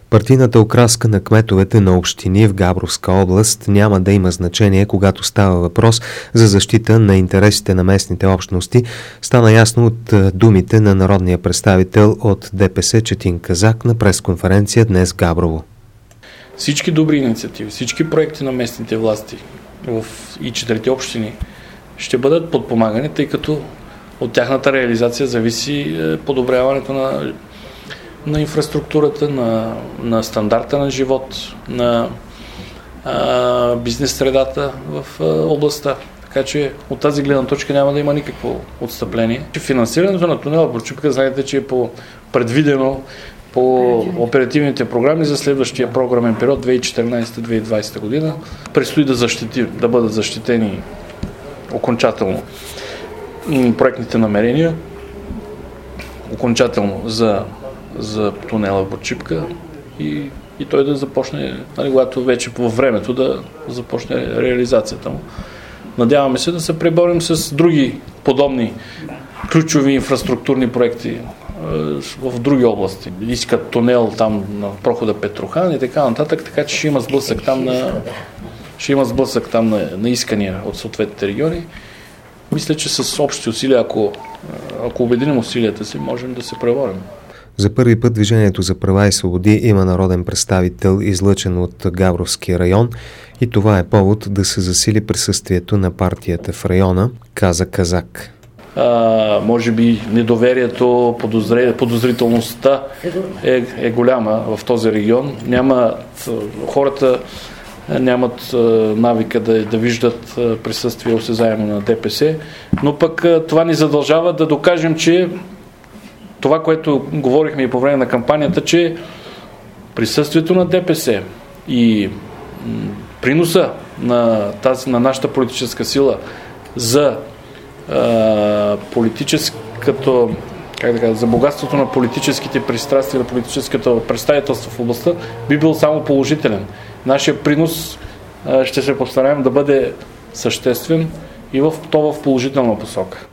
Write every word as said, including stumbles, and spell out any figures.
Партийната окраска на кметовете на общини в Габровска област няма да има значение, когато става въпрос за защита на интересите на местните общности, стана ясно от думите на народния представител от ДПС Четин Казак на пресконференция днес в Габрово. Всички добри инициативи, всички проекти на местните власти в и четирите общини ще бъдат подпомагани, тъй като от тяхната реализация зависи подобряването на на инфраструктурата, на, на стандарта на живот, на а, бизнес средата в а, областта. Така че от тази гледна точка няма да има никакво отстъпление. Финансирането на тунела Борчипка, знаете, че е по предвидено по оперативните програми за следващия програмен период две хиляди и четиринадесета - две хиляди и двадесета година. Предстои да, защити, да бъдат защитени окончателно проектните намерения, окончателно за за тунела Борчипка и, и той да започне, нали, когато вече по времето да започне реализацията му. Надяваме се да се преборим с други подобни ключови инфраструктурни проекти е, в други области. Искат тунел там на прохода Петрохан и така нататък, така че ще има сблъсък там на, ще има сблъсък там на, на искания от съответните региони. Мисля, че с общи усилия, ако, ако обединим усилията си, можем да се преборим. За първи път Движението за права и свободи има народен представител, излъчен от Габровския район, и това е повод да се засили присъствието на партията в района, каза Казак. А, може би недоверието, подозре, подозрителността е, е голяма в този регион. Нямат, хората нямат навика да, да виждат присъствие осезаемо на ДПС, но пък това ни задължава да докажем, че това, което говорихме и по време на кампанията, че присъствието на ДПС и приноса на, тази, на нашата политическа сила за а, политическото, как да кажа, за богатството на политическите пристрастия, на политическото представителство в областта би бил само положителен. Нашия принос а, ще се постараем да бъде съществен и в, то в положителна посока.